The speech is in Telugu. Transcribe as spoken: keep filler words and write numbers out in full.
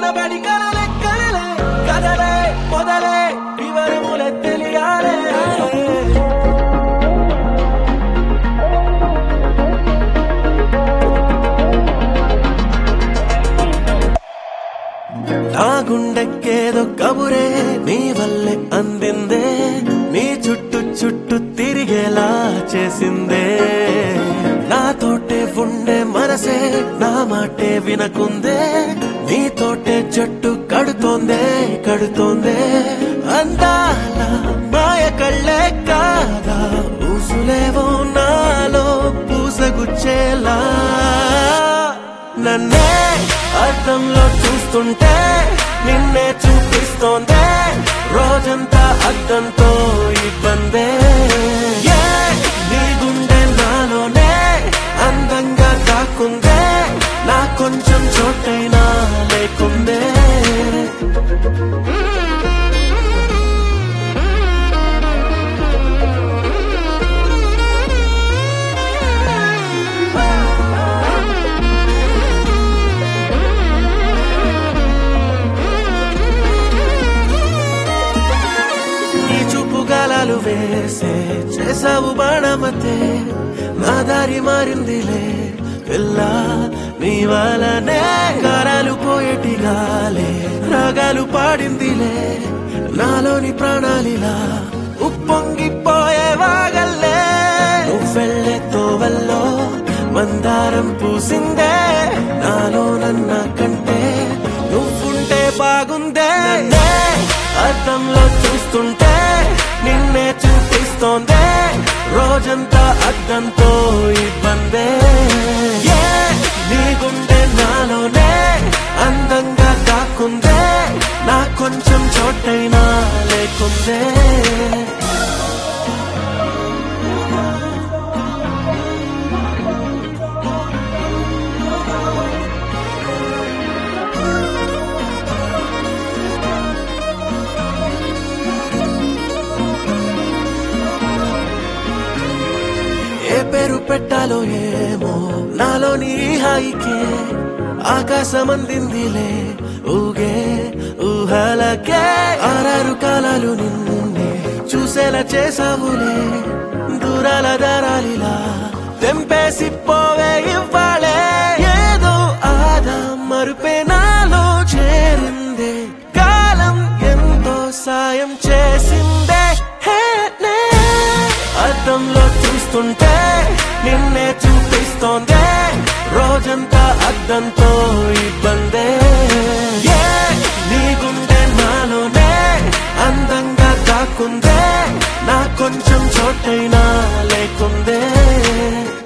కలబడి కలలెక్కలే కదలే మొదలే వివరములే తెలియాలే నా గుండెక్కేదో కబురే నీ వల్లే అందిందే నీ చుట్టూ చుట్టూ తిరిగేలా చేసిందే నాతోటే ఉండే మనసే నా మాటే వినకుందే నీతోటే జట్టు కడుతోందే కడుతోందే అందాల మాయ కళ్ళే కాదా ఊసులేవో నాలో పూసగుచ్చేలా నన్నే అద్దంలో చూస్తుంటే నిన్నే చూపిస్తోందే రోజంతా అద్దంతో ఇబ్బందే నీ గుండె నాలోనే అందంగా కాకుందే నా కొంచెం చోటైనా లేకుందే గాలాలు వేసే చేసావు బాణమతే నా దారి మారిందిలే పిల్ల నీ వలనే గారాలు పోయేటి గాలే రాగాలు పాడిందిలే నాలోని ప్రాణాలిలా ఉప్పొంగిపోయే వాగల్లే నువ్వెళ్ళే తోవల్లో మందారం పూసిందే నాలో నన్న కంటే నువ్వుంటే బాగుందే అద్దంలో చూస్తుంటే నిన్నే చూపిస్తోందే రోజంతా అద్దంతో ఇబ్బందే నీ గుండె నాలోనే అందంగా కాకుందే నా కొంచెం చోటైనా లేకుందే ఏ పేరు పెట్టాలో ఏమో నాలోని హాయికే ఆకాశం అందిందిలే ఊగే ఊహలకే ఆరారు కాలాలు నిన్నే చూసేలా చేసావులే దూరాల దారాలిలా తెంపేసి పోవే ఇవ్వాలే ఏదో ఆదా మరుపే నాలో చేరిందే కాలం ఎంతో సాయం చేసిందే అద్దంలో చూస్తుంటే నిన్నే చూపిస్తోందే రోజంతా అద్దంతో ఇబ్బందే నీ గుండె నాలోనే అందంగా కాకుందే నా కొంచెం చోటైనా లేకుందే